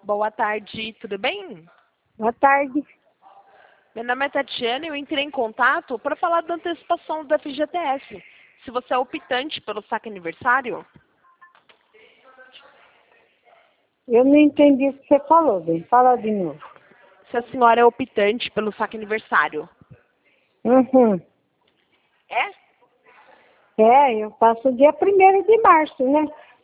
Boa tarde, tudo bem? Boa tarde. Meu nome é Tatiana e eu entrei em contato para falar da antecipação do FGTS. Se você é optante pelo saque aniversário, Eu não entendi o que você falou, bem. Fala de novo. se a senhora é optante pelo saque aniversário. Uhum. É? Eu passo o dia 1º de março, né?